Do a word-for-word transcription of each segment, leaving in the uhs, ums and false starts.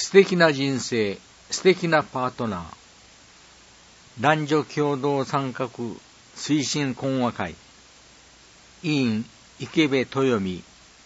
素敵な人生、素敵なパートナー。男女共同参画推進講話会。委員、池部豊美。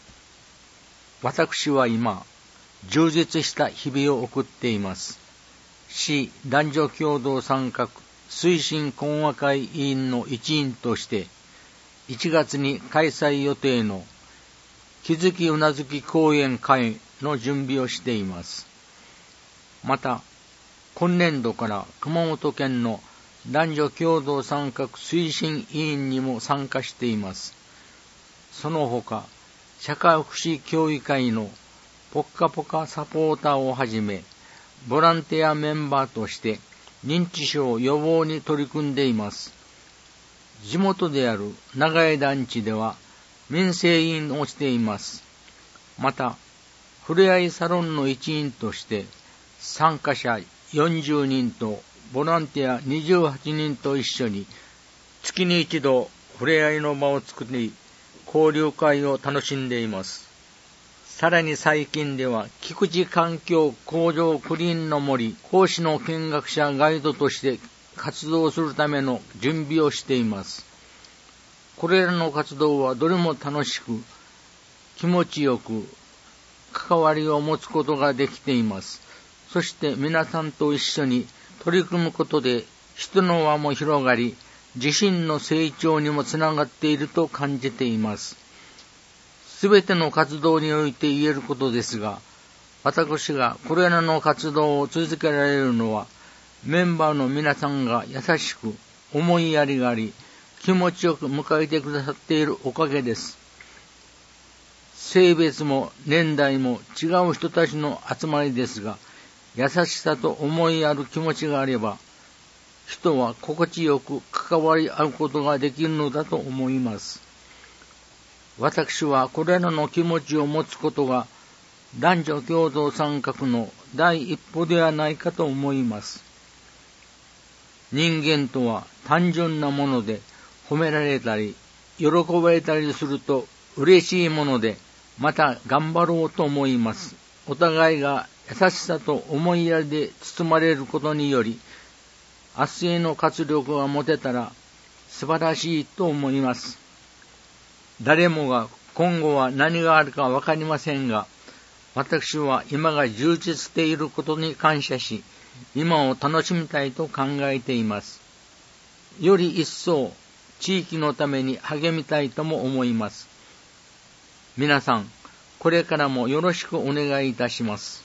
私は今、充実した日々を送っています。市男女共同参画推進講話会委員の一員として、いちがつに開催予定の気づきうなずき講演会の準備をしています。また、今年度から熊本県の男女共同参画推進委員にも参加しています。その他、社会福祉協議会のポッカポカサポーターをはじめ、ボランティアメンバーとして認知症予防に取り組んでいます。地元である長江団地では民生委員をしています。また、ふれあいサロンの一員として参加者よんじゅうにんとボランティアにじゅうはちにんと一緒に月に一度ふれあいの場を作り、交流会を楽しんでいます。さらに最近では菊池環境向上クリーンの森講師の見学者ガイドとして活動するための準備をしています。これらの活動はどれも楽しく気持ちよく関わりを持つことができています。そして皆さんと一緒に取り組むことで人の輪も広がり、自身の成長にもつながっていると感じています。すべての活動において言えることですが、私がこれらの活動を続けられるのは、メンバーの皆さんが優しく思いやりがあり、気持ちよく迎えてくださっているおかげです。性別も年代も違う人たちの集まりですが、優しさと思いやる気持ちがあれば、人は心地よく関わり合うことができるのだと思います。私はこれらの気持ちを持つことが男女共同参画の第一歩ではないかと思います。人間とは単純なもので、褒められたり喜ばれたりすると嬉しいもので、また頑張ろうと思います。お互いが優しさと思いやりで包まれることにより、明日への活力が持てたら素晴らしいと思います。誰もが今後は何があるかわかりませんが、私は今が充実していることに感謝し、今を楽しみたいと考えています。より一層地域のために励みたいとも思います。皆さん、これからもよろしくお願いいたします。